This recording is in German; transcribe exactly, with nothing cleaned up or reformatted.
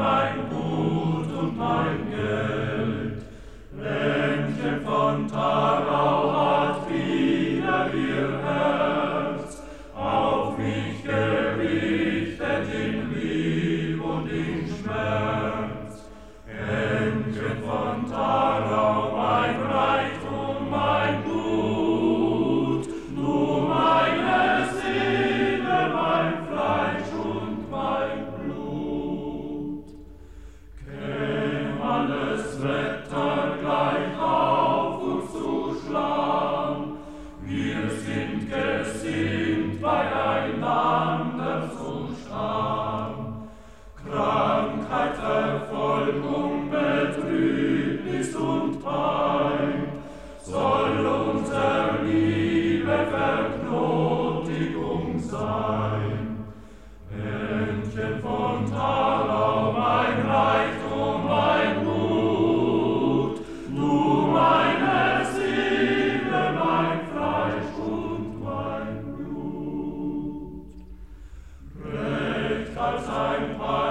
mein Gut und mein Geld. Lämmchen von Tharau hat wieder ihr Herz auf mich gerichtet in Lieb und in Schmerz. Lämmchen von Tharau, mein Reichtum, mein Blut, du meine Seele, mein Fleisch und mein Blut. Käm alles Wetter gleich auf uns zu schlagen, wir sind gesinnt beieinander zu stehen. Krankheit, Verfolgung, Betrübnis und Pein soll unser Liebe Verknotigung sein. Männchen von Tharau, mein Reichtum, mein Gut, du meine Seele, mein Fleisch und mein Blut. Recht als ein Pein